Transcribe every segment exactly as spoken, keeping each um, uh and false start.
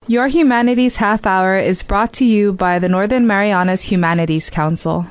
Your Humanities Half Hour is brought to you by the Northern Marianas Humanities Council.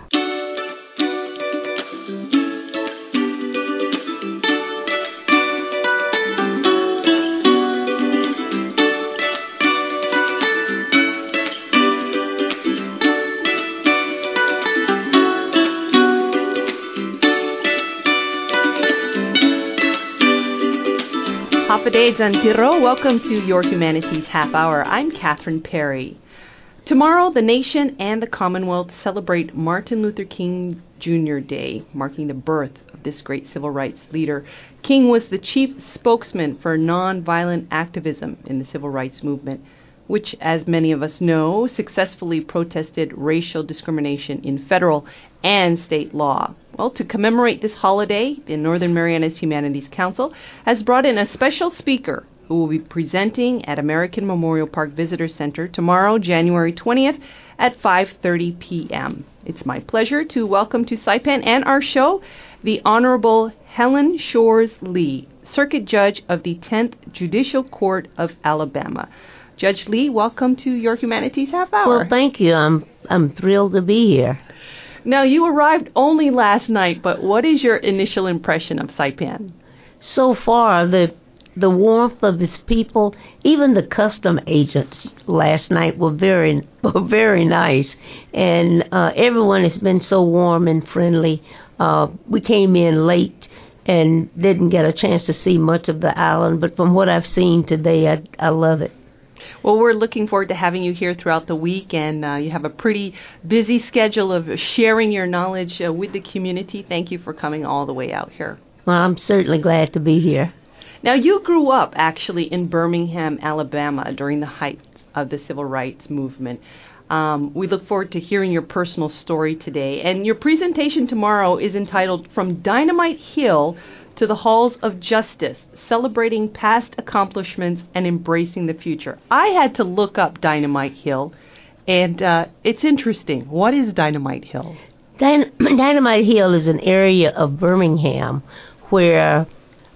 Hapaday Zantiro, welcome to Your Humanities Half Hour. I'm Catherine Perry. Tomorrow, the nation and the Commonwealth celebrate Martin Luther King Junior Day, marking the birth of this great civil rights leader. King was the chief spokesman for nonviolent activism in the civil rights movement, which, as many of us know, successfully protested racial discrimination in federal and state law. Well, to commemorate this holiday, the Northern Marianas Humanities Council has brought in a special speaker who will be presenting at American Memorial Park Visitor Center tomorrow, January twentieth at five thirty p.m. It's my pleasure to welcome to Saipan and our show the Honorable Helen Shores Lee, Circuit Judge of the tenth Judicial Court of Alabama. Judge Lee, welcome to Your Humanities Half Hour. Well, thank you. I'm I'm thrilled to be here. Now, you arrived only last night, but what is your initial impression of Saipan? So far, the the warmth of its people, even the custom agents last night were very were very nice, and uh, everyone has been so warm and friendly. Uh, we came in late and didn't get a chance to see much of the island, but from what I've seen today, I, I love it. Well, we're looking forward to having you here throughout the week, and uh, you have a pretty busy schedule of sharing your knowledge uh, with the community. Thank you for coming all the way out here. Well, I'm certainly glad to be here. Now, you grew up actually in Birmingham, Alabama during the height of the civil rights movement. Um, we look forward to hearing your personal story today, and your presentation tomorrow is entitled From Dynamite Hill to the Halls of Justice, Celebrating Past Accomplishments and Embracing the Future. I had to look up Dynamite Hill, and uh, it's interesting. What is Dynamite Hill? Dyn- Dynamite Hill is an area of Birmingham where,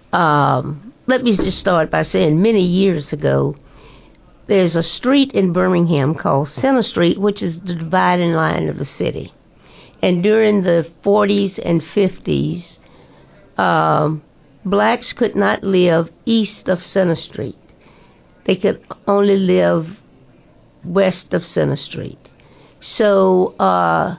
um, let me just start by saying many years ago, there's a street in Birmingham called Center Street, which is the dividing line of the city. And during the forties and fifties, Um, blacks could not live east of Center Street. They could only live west of Center Street. So uh,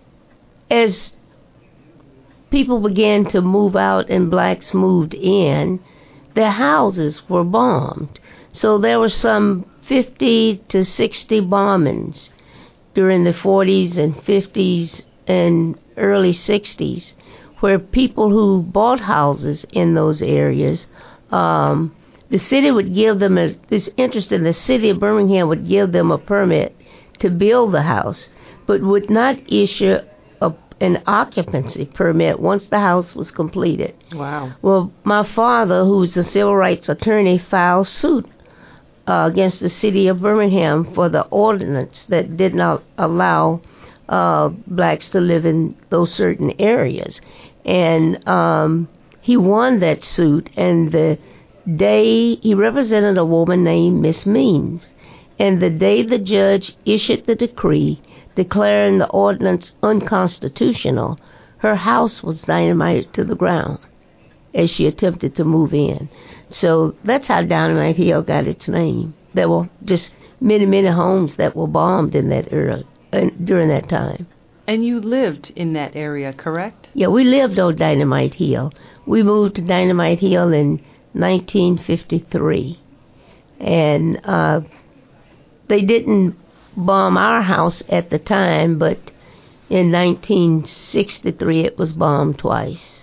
as people began to move out and blacks moved in, their houses were bombed. So there were some fifty to sixty bombings during the forties and fifties and early sixties, where people who bought houses in those areas, um, the city would give them, a, it's interesting, the city of Birmingham would give them a permit to build the house, but would not issue a, an occupancy permit once the house was completed. Wow. Well, my father, who's a civil rights attorney, filed suit uh, against the city of Birmingham for the ordinance that did not allow uh, blacks to live in those certain areas. And um, he won that suit, and the day he represented a woman named Miss Means, and the day the judge issued the decree declaring the ordinance unconstitutional, her house was dynamited to the ground as she attempted to move in. So that's how Dynamite Hill got its name. There were just many, many homes that were bombed in that era, uh, during that time. And you lived in that area, correct? Yeah, we lived on Dynamite Hill. We moved to Dynamite Hill in nineteen fifty-three. And uh, they didn't bomb our house at the time, but in nineteen sixty-three it was bombed twice.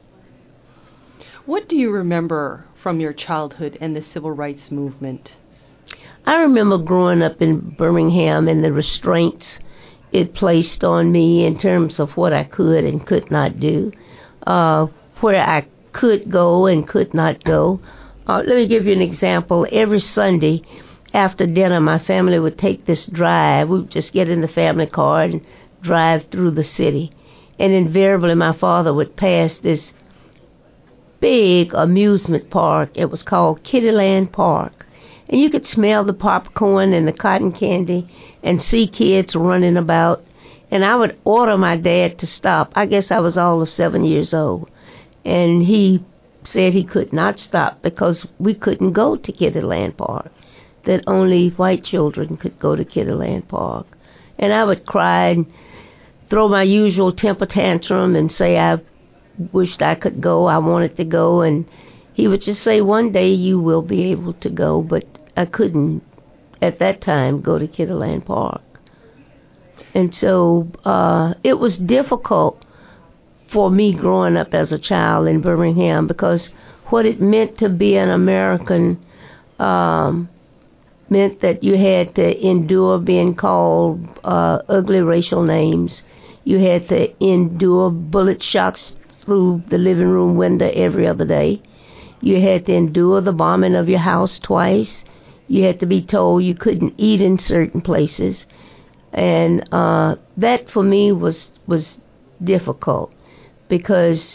What do you remember from your childhood and the civil rights movement? I remember growing up in Birmingham and the restraints it placed on me in terms of what I could and could not do, uh, where I could go and could not go. Uh, let me give you an example. Every Sunday after dinner, my family would take this drive. We would just get in the family car and drive through the city. And invariably, my father would pass this big amusement park. It was called Kittyland Park. and you could smell the popcorn and the cotton candy and see kids running about. And I would order my dad to stop. I guess I was all of seven years old. And he said he could not stop because we couldn't go to Kittyland Park, that only white children could go to Kittyland Park. And I would cry and throw my usual temper tantrum and say I wished I could go, I wanted to go, and he would just say, one day you will be able to go, but I couldn't at that time go to Kittyland Park. And so uh, it was difficult for me growing up as a child in Birmingham, because what it meant to be an American um, meant that you had to endure being called uh, ugly racial names. You had to endure bullet shots through the living room window every other day. You had to endure the bombing of your house twice. You had to be told you couldn't eat in certain places. And uh, that for me was was difficult, because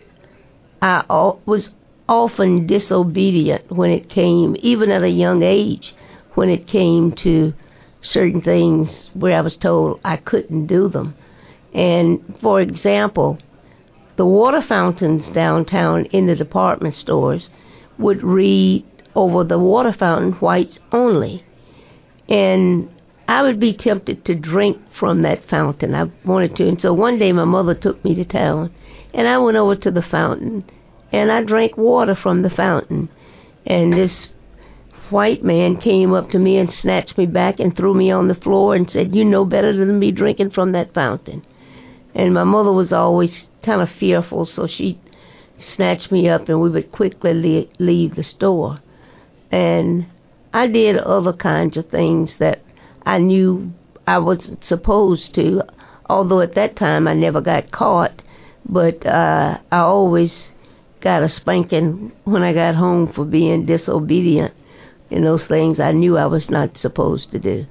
I was often disobedient when it came, even at a young age, when it came to certain things where I was told I couldn't do them. And for example, the water fountains downtown in the department stores would read over the water fountain, whites only. And I would be tempted to drink from that fountain. I wanted to. And so one day my mother took me to town, and I went over to the fountain, and I drank water from the fountain. And this white man came up to me and snatched me back and threw me on the floor and said, "You know better than me drinking from that fountain." And my mother was always kind of fearful, so she snatched me up and we would quickly le- leave the store. And I did other kinds of things that I knew I wasn't supposed to, although at that time I never got caught, but uh, I always got a spanking when I got home for being disobedient in those things I knew I was not supposed to do.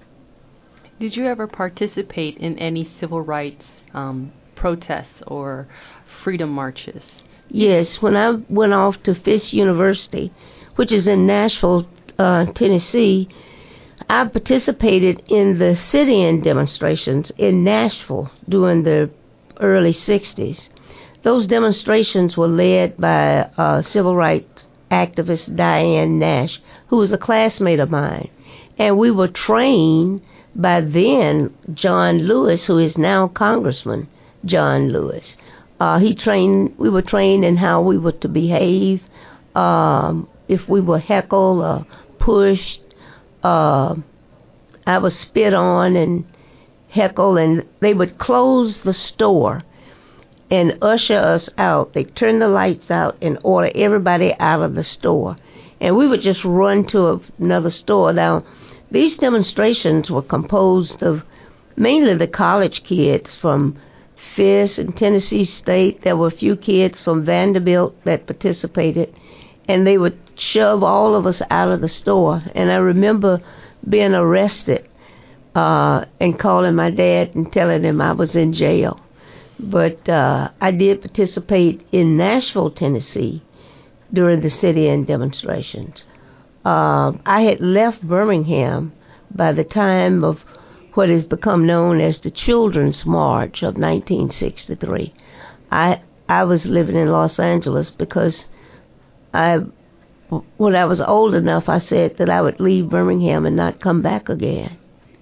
Did you ever participate in any civil rights um, protests or freedom marches? Yes, when I went off to Fisk University, which is in Nashville, uh, Tennessee, I participated in the sit-in demonstrations in Nashville during the early sixties. Those demonstrations were led by uh, civil rights activist Diane Nash, who was a classmate of mine. And we were trained by then John Lewis, who is now Congressman John Lewis. Uh, he trained. We were trained in how we were to behave, um, if we were heckled or pushed. Uh, I was spit on and heckled, and they would close the store and usher us out. They'd turn the lights out and order everybody out of the store. And we would just run to another store. Now, these demonstrations were composed of mainly the college kids from Fisk and Tennessee State. There were a few kids from Vanderbilt that participated, and they would shove all of us out of the store. And I remember being arrested uh, and calling my dad and telling him I was in jail. But uh, I did participate in Nashville, Tennessee during the sit-in demonstrations. Uh, I had left Birmingham by the time of what has become known as the Children's March of nineteen sixty-three. I I was living in Los Angeles because I, when I was old enough, I said that I would leave Birmingham and not come back again.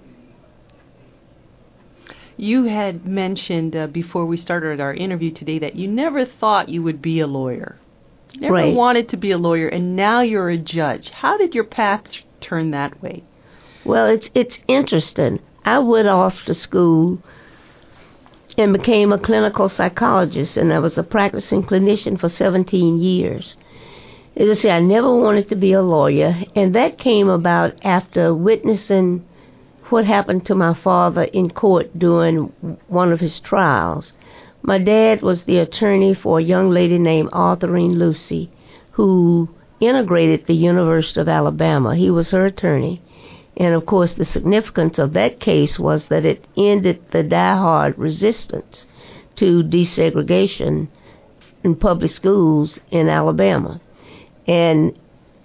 You had mentioned uh, before we started our interview today that you never thought you would be a lawyer. Never right. wanted to be a lawyer, and now you're a judge. How did your path turn that way? Well, it's it's interesting. I went off to school and became a clinical psychologist, and I was a practicing clinician for seventeen years. As I say, I never wanted to be a lawyer, and that came about after witnessing what happened to my father in court during one of his trials. My dad was the attorney for a young lady named Arthurine Lucy, who integrated the University of Alabama. He was her attorney. And, of course, the significance of that case was that it ended the diehard resistance to desegregation in public schools in Alabama. And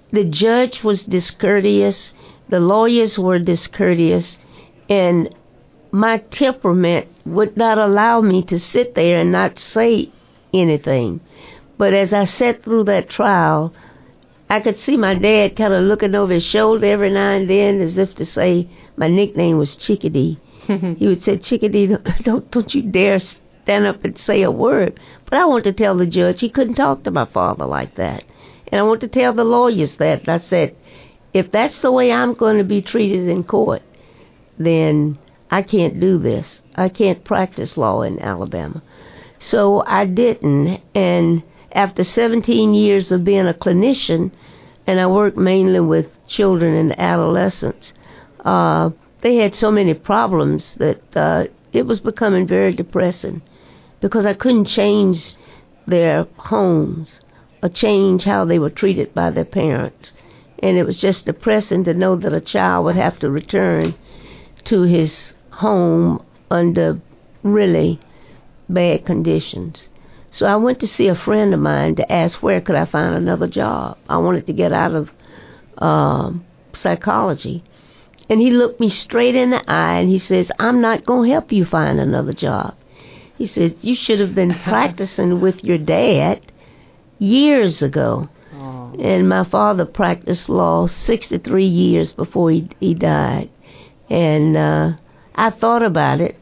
the judge was discourteous, the lawyers were discourteous, and my temperament would not allow me to sit there and not say anything. But as I sat through that trial, I could see my dad kind of looking over his shoulder every now and then as if to say, my nickname was Chickadee. He would say, Chickadee, don't, don't you dare stand up and say a word. But I wanted to tell the judge he couldn't talk to my father like that. And I wanted to tell the lawyers that. And I said, if that's the way I'm going to be treated in court, then I can't do this. I can't practice law in Alabama. So I didn't. And after seventeen years of being a clinician, and I worked mainly with children and adolescents, uh, they had so many problems that uh, it was becoming very depressing because I couldn't change their homes or change how they were treated by their parents. And it was just depressing to know that a child would have to return to his home under really bad conditions. So I went to see a friend of mine to ask where could I find another job. I wanted to get out of um, psychology. And he looked me straight in the eye and he says, I'm not going to help you find another job. He said, you should have been practicing with your dad years ago. Oh. And my father practiced law sixty-three years before he, he died. And uh, I thought about it.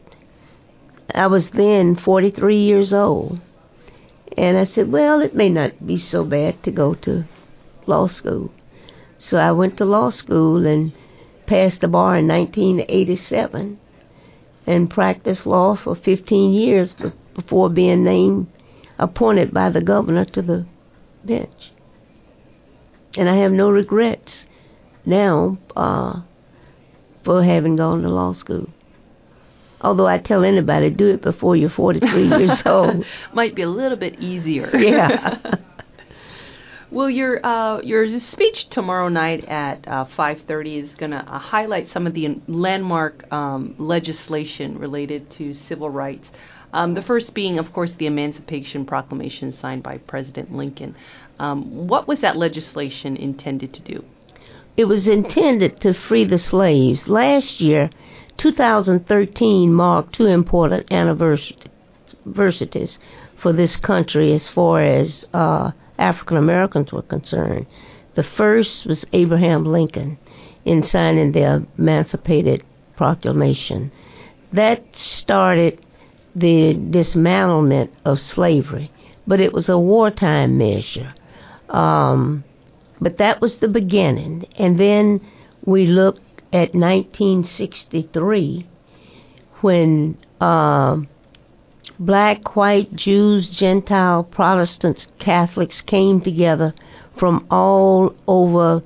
I was then forty-three years old. And I said, well, it may not be so bad to go to law school. So I went to law school and passed the bar in nineteen eighty-seven and practiced law for fifteen years before being named, appointed by the governor to the bench. And I have no regrets now uh, for having gone to law school. Although I tell anybody, do it before you're forty-three years old. Might be a little bit easier. Yeah. Well, your uh, your speech tomorrow night at uh, five thirty is going to uh, highlight some of the landmark um, legislation related to civil rights. Um, the first being, of course, the Emancipation Proclamation signed by President Lincoln. Um, what was that legislation intended to do? It was intended to free the slaves. Last year, two thousand thirteen marked two important anniversaries for this country as far as uh, African Americans were concerned. The first was Abraham Lincoln in signing the Emancipation Proclamation. That started the dismantlement of slavery, but it was a wartime measure. Um, but that was the beginning. And then we looked at nineteen sixty-three when uh, black, white, Jews, Gentile, Protestants, Catholics came together from all over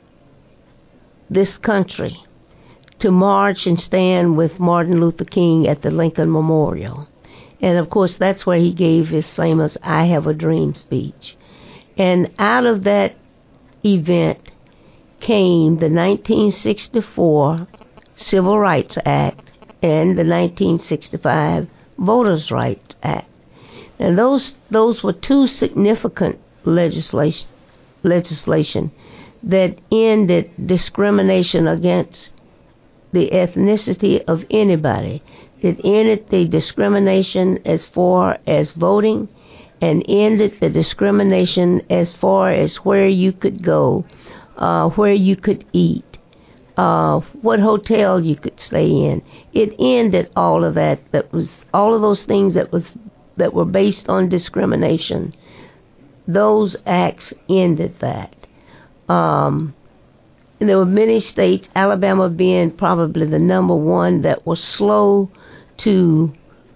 this country to march and stand with Martin Luther King at the Lincoln Memorial. And of course that's where he gave his famous I Have a Dream speech. And out of that event came the nineteen sixty-four Civil Rights Act and the nineteen sixty-five Voters' Rights Act. And those those were two significant legislation legislation that ended discrimination against the ethnicity of anybody. It ended the discrimination as far as voting and ended the discrimination as far as where you could go, uh, where you could eat, uh, what hotel you could stay in. It ended all of that. That was all of those things that was that were based on discrimination. Those acts ended that. Um, and there were many states, Alabama being probably the number one, that was slow to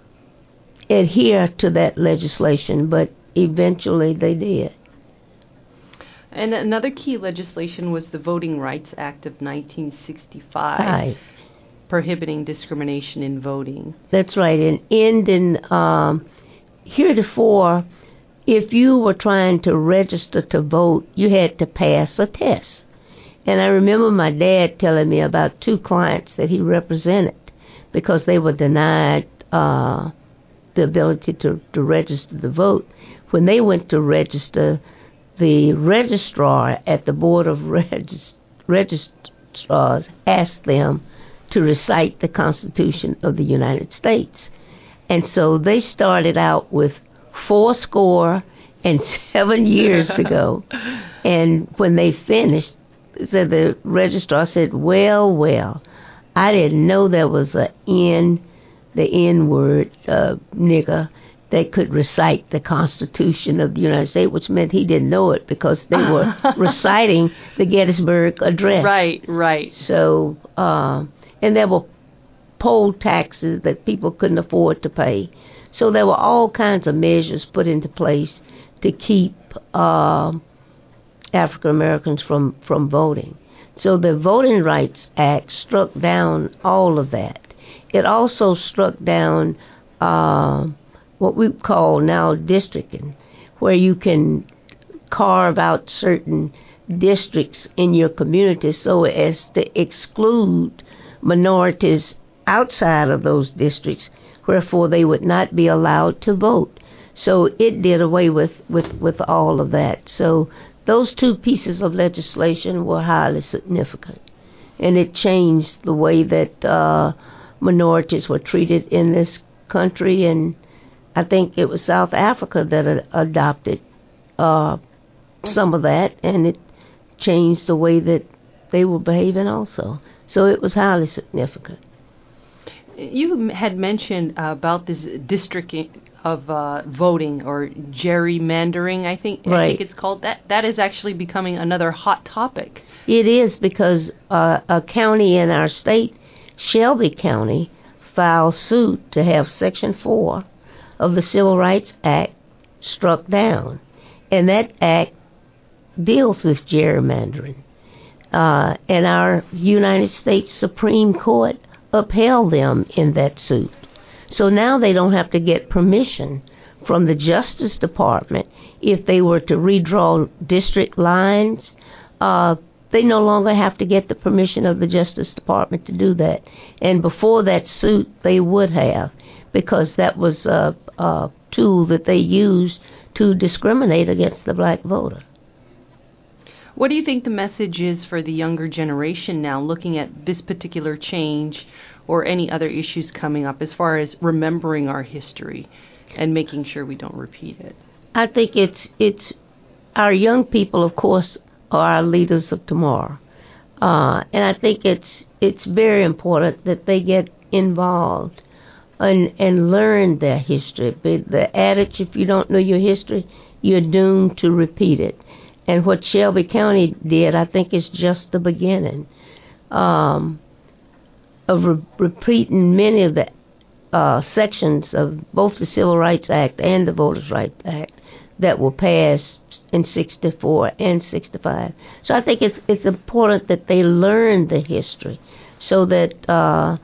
adhere to that legislation, but eventually they did. And another key legislation was the Voting Rights Act of nineteen sixty-five, Right. prohibiting discrimination in voting. That's right. And ending, um, heretofore, if you were trying to register to vote, you had to pass a test. And I remember my dad telling me about two clients that he represented because they were denied uh, the ability to, to register to vote. When they went to register, the registrar at the Board of Regis- Registrars asked them to recite the Constitution of the United States. And so they started out with four score and seven years ago. And when they finished, so the registrar said, well, well, I didn't know there was a N, the N word, uh, nigger, that could recite the Constitution of the United States, which meant he didn't know it because they were reciting the Gettysburg Address. Right, right. So, uh, and there were poll taxes that people couldn't afford to pay. So there were all kinds of measures put into place to keep uh, African Americans from, from voting. So the Voting Rights Act struck down all of that. It also struck down uh, what we call now districting, where you can carve out certain districts in your community so as to exclude minorities outside of those districts, wherefore they would not be allowed to vote. So it did away with, with, with all of that. So those two pieces of legislation were highly significant, and it changed the way that uh, minorities were treated in this country. And I think it was South Africa that ad- adopted uh, some of that, and it changed the way that they were behaving also. So it was highly significant. You had mentioned uh, about this district of uh, voting, or gerrymandering, I think, right. I think it's called. That that is actually becoming another hot topic. It is, because uh, a county in our state, Shelby County, filed suit to have Section four of the Civil Rights Act struck down. And that act deals with gerrymandering. Uh, and our United States Supreme Court upheld them in that suit. So now they don't have to get permission from the Justice Department if they were to redraw district lines. Uh, they no longer have to get the permission of the Justice Department to do that. And before that suit, they would have, because that was a, a tool that they used to discriminate against the black voter. What do you think the message is for the younger generation now, looking at this particular change or any other issues coming up, as far as remembering our history and making sure we don't repeat it? I think it's it's our young people, of course, are our leaders of tomorrow, uh, and I think it's it's very important that they get involved and and learn their history. But the adage, if you don't know your history, you're doomed to repeat it. And what Shelby County did, I think, is just the beginning um, of re- repeating many of the uh, sections of both the Civil Rights Act and the Voters' Rights Act that were passed in sixty-four and sixty-five. So I think it's it's important that they learn the history so that uh,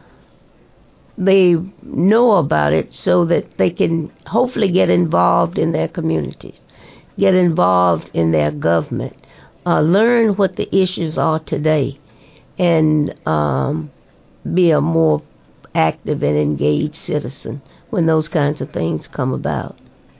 they know about it, so that they can hopefully get involved in their communities, get involved in their government, uh, learn what the issues are today, and um, be a more active and engaged citizen when those kinds of things come about.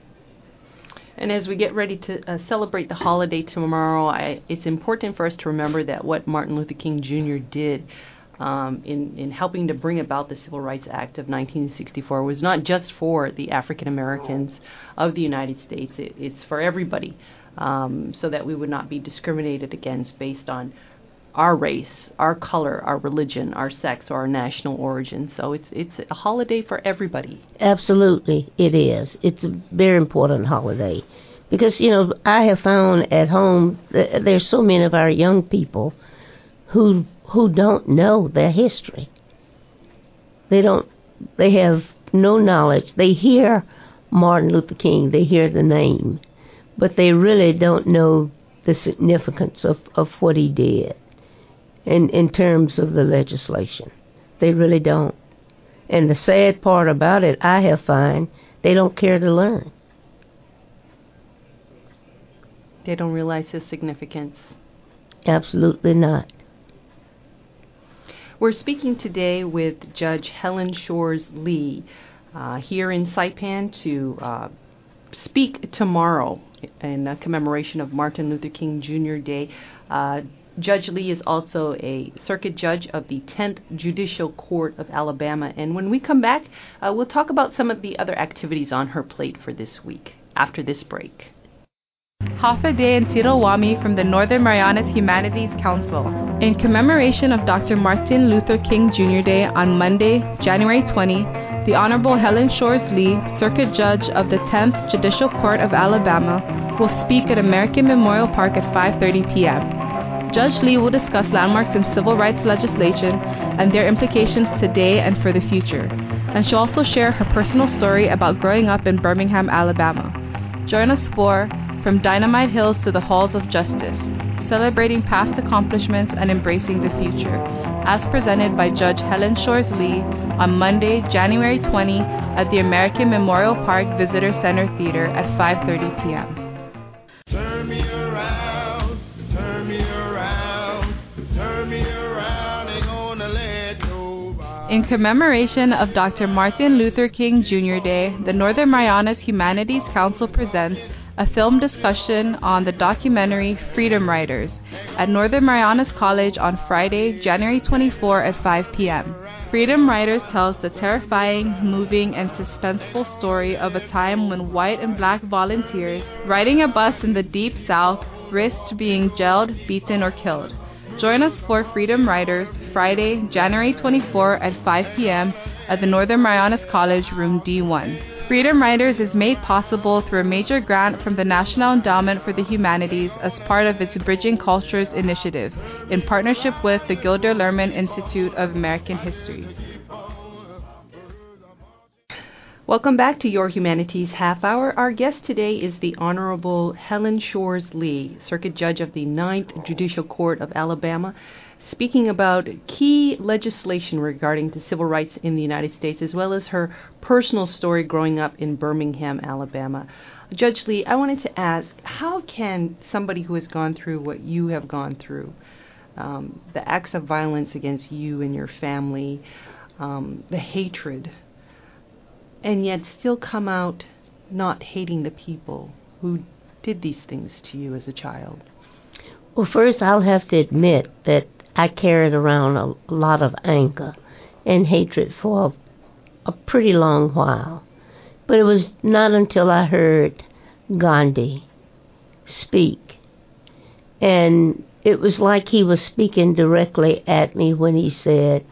And as we get ready to uh, celebrate the holiday tomorrow, I, it's important for us to remember that what Martin Luther King Junior did um, in, in helping to bring about the Civil Rights Act of nineteen sixty-four was not just for the African Americans of the United States. It, it's for everybody, um, so that we would not be discriminated against based on our race, our color, our religion, our sex, or our national origin. So it's it's a holiday for everybody. Absolutely, it is. It's a very important holiday because, you know, I have found at home that there's so many of our young people who who don't know their history. They don't. They have no knowledge. They hear Martin Luther King, they hear the name, but they really don't know the significance of, of what he did. In, in terms of the legislation. They really don't. And the sad part about it, I have found, they don't care to learn. They don't realize his significance. Absolutely not. We're speaking today with Judge Helen Shores Lee uh, here in Saipan to uh, speak tomorrow in uh, commemoration of Martin Luther King Junior Day. Uh, Judge Lee is also a circuit judge of the tenth Judicial Court of Alabama. And when we come back, uh, we'll talk about some of the other activities on her plate for this week after this break. Hafa Adai and Tito Wami from the Northern Marianas Humanities Council. In commemoration of Doctor Martin Luther King Junior Day on Monday, January twentieth, the Honorable Helen Shores Lee, Circuit Judge of the tenth Judicial Court of Alabama, will speak at American Memorial Park at five thirty p.m. Judge Lee will discuss landmarks in civil rights legislation and their implications today and for the future, and she'll also share her personal story about growing up in Birmingham, Alabama. Join us for From Dynamite Hills to the Halls of Justice, celebrating past accomplishments and embracing the future, as presented by Judge Helen Shores Lee on Monday, January twentieth at the American Memorial Park Visitor Center Theater at five thirty p.m. Turn me around, turn me around, turn me around, ain't gonna let nobody. In commemoration of Doctor Martin Luther King Junior Day, the Northern Marianas Humanities Council presents a film discussion on the documentary Freedom Riders at Northern Marianas College on Friday, January twenty-fourth at five p.m. Freedom Riders tells the terrifying, moving, and suspenseful story of a time when white and black volunteers riding a bus in the Deep South risked being jailed, beaten, or killed. Join us for Freedom Riders Friday, January twenty-fourth at five p.m. at the Northern Marianas College, room D one. Freedom Riders is made possible through a major grant from the National Endowment for the Humanities as part of its Bridging Cultures initiative, in partnership with the Gilder Lehrman Institute of American History. Welcome back to Your Humanities Half Hour. Our guest today is the Honorable Helen Shores Lee, Circuit Judge of the ninth Judicial Court of Alabama, speaking about key legislation regarding to civil rights in the United States, as well as her personal story growing up in Birmingham, Alabama. Judge Lee, I wanted to ask, how can somebody who has gone through what you have gone through, um, the acts of violence against you and your family, um, the hatred, and yet still come out not hating the people who did these things to you as a child? Well, first I'll have to admit that I carried around a lot of anger and hatred for a, a pretty long while. But it was not until I heard Gandhi speak, and it was like he was speaking directly at me when he said,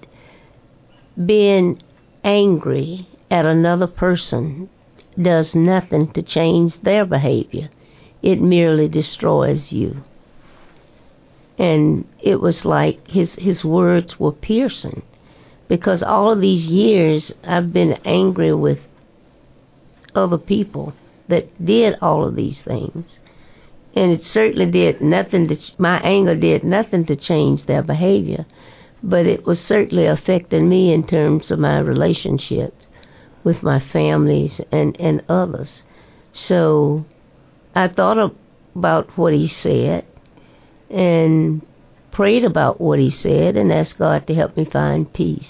being angry at another person does nothing to change their behavior. It merely destroys you. And it was like his, his words were piercing, because all of these years I've been angry with other people that did all of these things. And it certainly did nothing to, my anger did nothing to change their behavior, but it was certainly affecting me in terms of my relationships with my families and, and others. So I thought about what he said and prayed about what he said and asked God to help me find peace.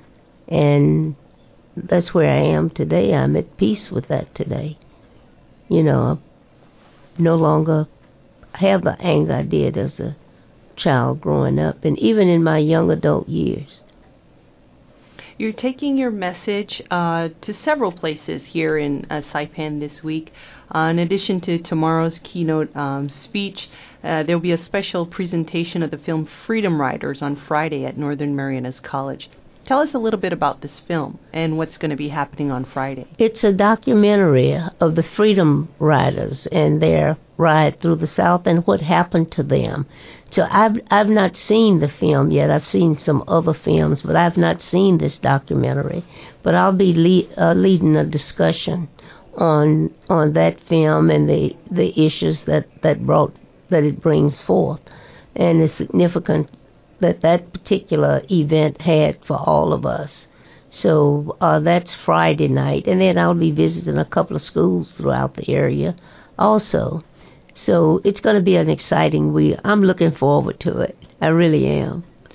And that's where I am today. I'm at peace with that today. You know, I no longer have the anger I did as a child growing up, and even in my young adult years. You're taking your message uh, to several places here in uh, Saipan this week. Uh, in addition to tomorrow's keynote um, speech, uh, there will be a special presentation of the film Freedom Riders on Friday at Northern Marianas College. Tell us a little bit about this film and what's going to be happening on Friday. It's a documentary of the Freedom Riders and their ride through the South and what happened to them. So I've I've not seen the film yet. I've seen some other films, but I've not seen this documentary. But I'll be lead, uh, leading a discussion on on that film and the the issues that that brought that it brings forth, and the significance that that particular event had for all of us. So uh, that's Friday night, and then I'll be visiting a couple of schools throughout the area also. So it's going to be an exciting week. I'm looking forward to it. I really am.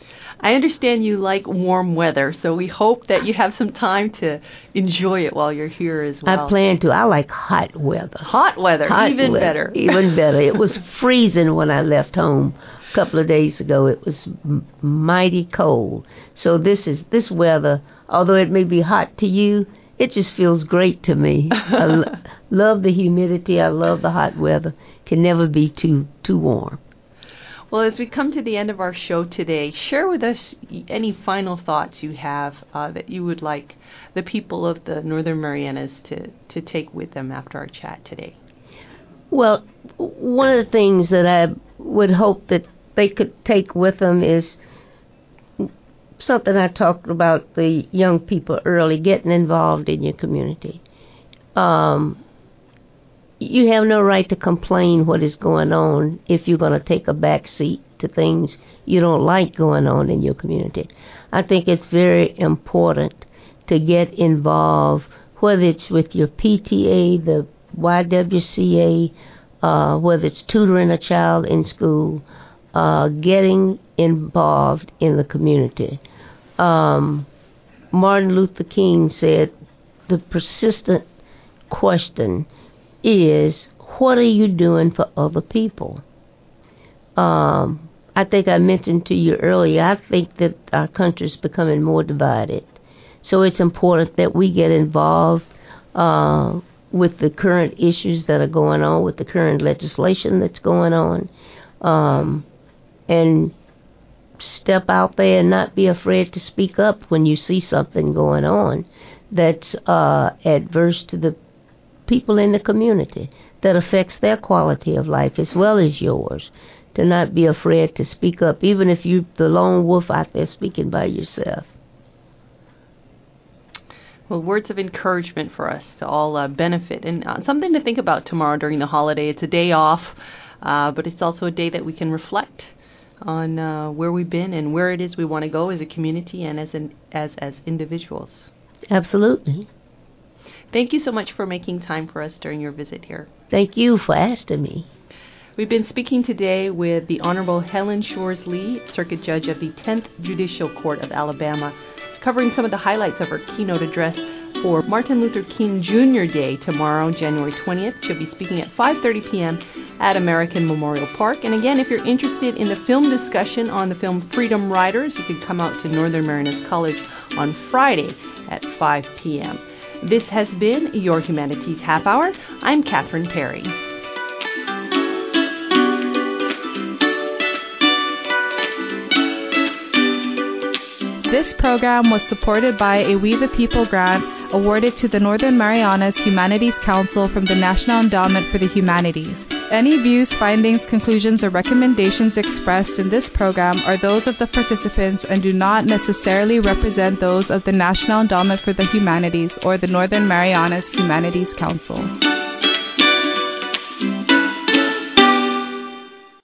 I understand you like warm weather, so we hope that you have some time to enjoy it while you're here as well. I plan to. I like hot weather. Hot weather, hot even weather, better. Even better. It was freezing when I left home a couple of days ago. It was m- mighty cold. So this is this weather, although it may be hot to you, it just feels great to me. I lo- love the humidity. I love the hot weather. Can never be too too warm. Well, as we come to the end of our show today, share with us any final thoughts you have uh, that you would like the people of the Northern Marianas to, to take with them after our chat today. Well, one of the things that I would hope that they could take with them is something I talked about the young people early, getting involved in your community. Um, you have no right to complain what is going on if you're going to take a back seat to things you don't like going on in your community. I think it's very important to get involved, whether it's with your P T A, the Y W C A, uh, whether it's tutoring a child in school, uh, getting involved in the community. Um, Martin Luther King said the persistent question is, what are you doing for other people? Um, I think I mentioned to you earlier, I think that our country is becoming more divided. So it's important that we get involved uh, with the current issues that are going on, with the current legislation that's going on, um, and step out there and not be afraid to speak up when you see something going on that's uh, adverse to the people in the community, that affects their quality of life as well as yours. To not be afraid to speak up, even if you're the lone wolf out there speaking by yourself. Well, words of encouragement for us to all uh, benefit, and uh, something to think about tomorrow during the holiday. It's a day off, uh, but it's also a day that we can reflect on uh, where we've been and where it is we want to go as a community and as an, as as individuals. Absolutely. Thank you so much for making time for us during your visit here. Thank you for asking me. We've been speaking today with the Honorable Helen Shores Lee, Circuit Judge of the tenth Judicial Court of Alabama, covering some of the highlights of her keynote address for Martin Luther King Junior Day tomorrow, January twentieth. She'll be speaking at five thirty p.m. at American Memorial Park. And again, if you're interested in the film discussion on the film Freedom Riders, you can come out to Northern Marianas College on Friday at five p.m. This has been your Humanities Half Hour. I'm Catherine Perry. This program was supported by a We the People grant awarded to the Northern Marianas Humanities Council from the National Endowment for the Humanities. Any views, findings, conclusions, or recommendations expressed in this program are those of the participants and do not necessarily represent those of the National Endowment for the Humanities or the Northern Marianas Humanities Council.